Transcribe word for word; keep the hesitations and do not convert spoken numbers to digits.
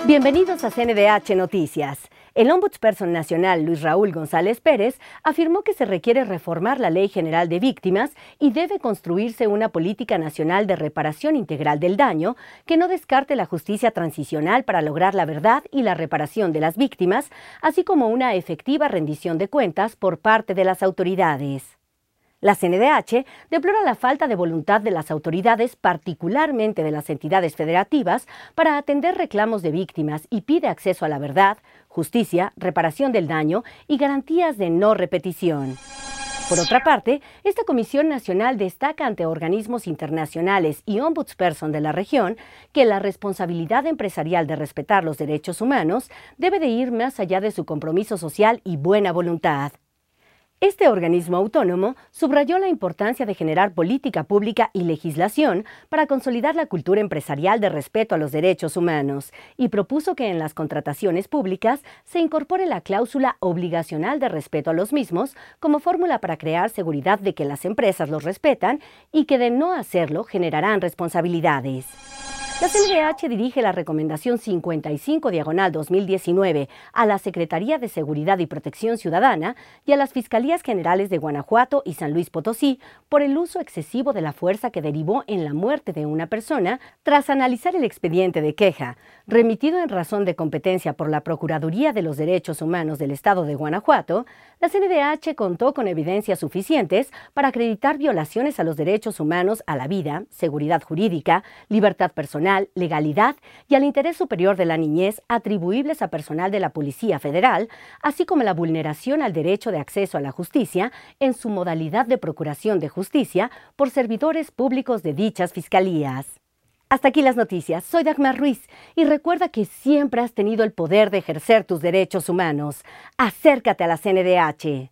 Bienvenidos a C N D H Noticias. El Ombudsperson Nacional Luis Raúl González Pérez afirmó que se requiere reformar la Ley General de Víctimas y debe construirse una política nacional de reparación integral del daño que no descarte la justicia transicional para lograr la verdad y la reparación de las víctimas, así como una efectiva rendición de cuentas por parte de las autoridades. La C N D H deplora la falta de voluntad de las autoridades, particularmente de las entidades federativas, para atender reclamos de víctimas y pide acceso a la verdad, justicia, reparación del daño y garantías de no repetición. Por otra parte, esta Comisión Nacional destaca ante organismos internacionales y ombudsperson de la región que la responsabilidad empresarial de respetar los derechos humanos debe de ir más allá de su compromiso social y buena voluntad. Este organismo autónomo subrayó la importancia de generar política pública y legislación para consolidar la cultura empresarial de respeto a los derechos humanos y propuso que en las contrataciones públicas se incorpore la cláusula obligacional de respeto a los mismos como fórmula para crear seguridad de que las empresas los respetan y que de no hacerlo generarán responsabilidades. La C N D H dirige la recomendación cincuenta y cinco diagonal dos mil diecinueve a la Secretaría de Seguridad y Protección Ciudadana y a las Fiscalías Generales de Guanajuato y San Luis Potosí por el uso excesivo de la fuerza que derivó en la muerte de una persona tras analizar el expediente de queja, remitido en razón de competencia por la Procuraduría de los Derechos Humanos del Estado de Guanajuato. La C N D H contó con evidencias suficientes para acreditar violaciones a los derechos humanos a la vida, seguridad jurídica, libertad personal, legalidad y al interés superior de la niñez atribuibles a personal de la Policía Federal, así como la vulneración al derecho de acceso a la justicia en su modalidad de procuración de justicia por servidores públicos de dichas fiscalías. Hasta aquí las noticias. Soy Dagmar Ruiz y recuerda que siempre has tenido el poder de ejercer tus derechos humanos. Acércate a la C N D H.